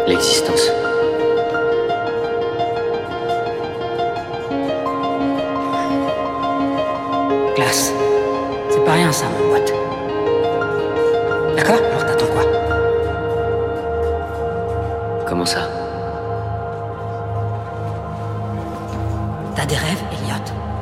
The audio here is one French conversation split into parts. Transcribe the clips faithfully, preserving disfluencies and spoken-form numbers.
L'existence. Glace. C'est pas rien ça, mon pote. D'accord? Alors t'attends quoi? Comment ça? T'as des rêves, Elliot?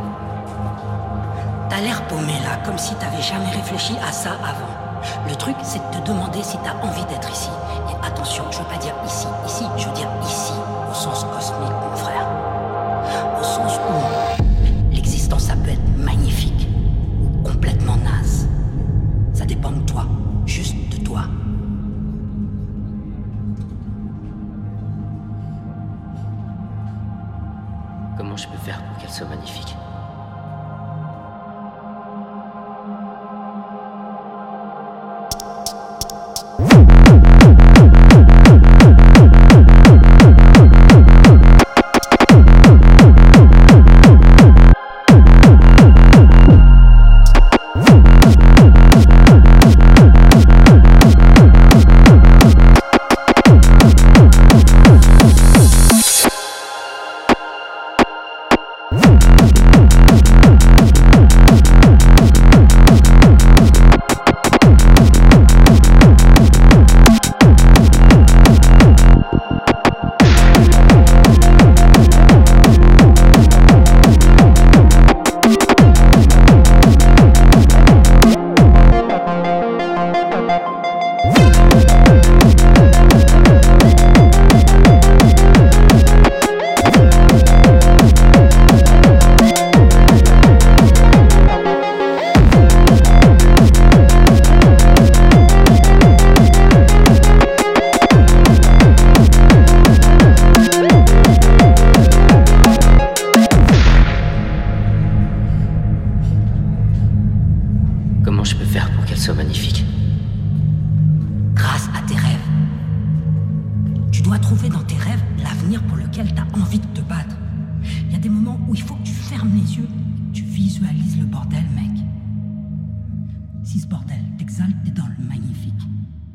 T'as l'air paumé là, comme si t'avais jamais réfléchi à ça avant. Le truc, c'est de te demander si t'as envie d'être ici. Et attention, je veux pas dire ici, ici, je veux dire ici, au sens cosmique, mon frère. Au sens où l'existence, ça peut être magnifique ou complètement naze. Ça dépend de toi, juste de toi. Comment je peux faire pour qu'elle soit magnifique? Comment je peux faire pour qu'elle soit magnifique? Grâce à tes rêves. Tu dois trouver dans tes rêves l'avenir pour lequel tu as envie de te battre. Il y a des moments où il faut que tu fermes les yeux et que tu visualises le bordel, mec. Si ce bordel t'exalte, t'es dans le magnifique.